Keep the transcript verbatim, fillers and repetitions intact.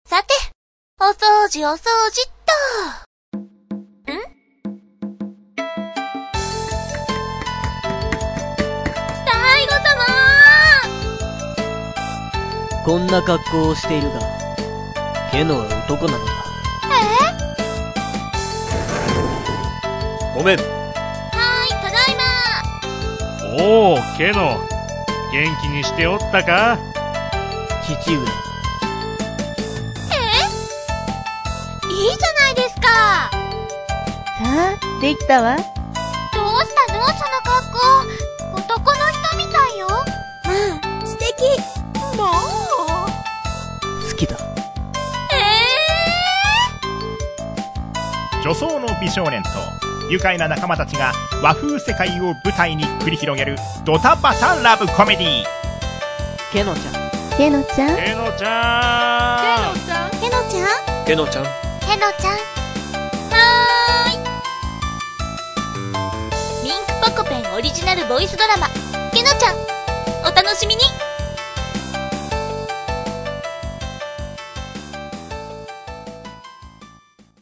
さて、お掃除お掃除っと。ん？大悟様ー！こんな格好をしているが、ケノは男なのだ。 え？ ごめん。 はーい、ただいま。おー、ケノ。元気にしておったか？ 父上。 いいじゃないですか。 さあ、できたわ。 どうしたのその格好。男の人みたいよ。 うん、素敵。 もう好きだ。 え女装の美少年と愉快な仲間たちが和風世界を舞台に繰り広げるドタバタラブコメディー。 ケノちゃん。 ケノちゃん。 ケノちゃん。 ケノちゃん。 ケノちゃん。 ケノちゃん。はーい。ミンクポコペンオリジナルボイスドラマ、ケノちゃん。お楽しみに。